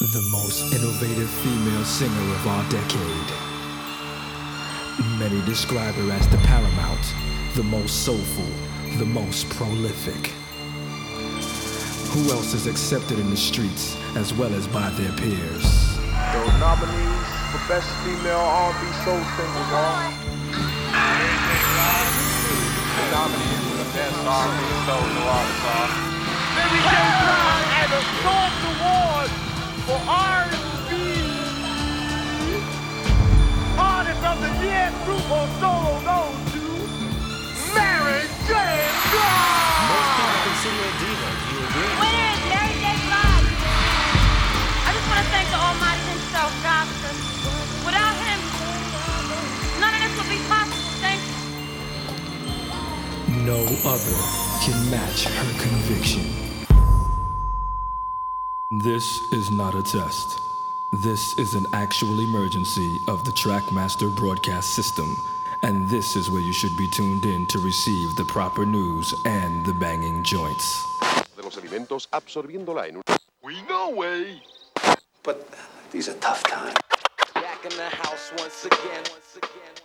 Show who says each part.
Speaker 1: The most innovative female singer of our decade. Many describe her as the paramount, the most soulful, the most prolific. Who else is accepted in the streets as well as by their peers?
Speaker 2: Those nominees for Best Female R&B Soul Singers are the nominees for the Best R&B Soul Artists are Mary J. Blige and the Source Award for R&B Artist of the Year group or solo goes to Mary J. Blige!
Speaker 3: Most people consider a diva. Do you agree?
Speaker 4: Winner is Mary J. Blige. I just want to thank the Almighty himself, God, because without him, none of this would be possible. Thank you.
Speaker 1: No other can match her conviction. This is not a test. This is an actual emergency of the Trackmaster broadcast system, and this is where you should be tuned in to receive the proper news and the banging joints.
Speaker 5: De los alimentos absorbiéndola en un... We know way.
Speaker 6: But these are tough times.
Speaker 7: Back in the house once again.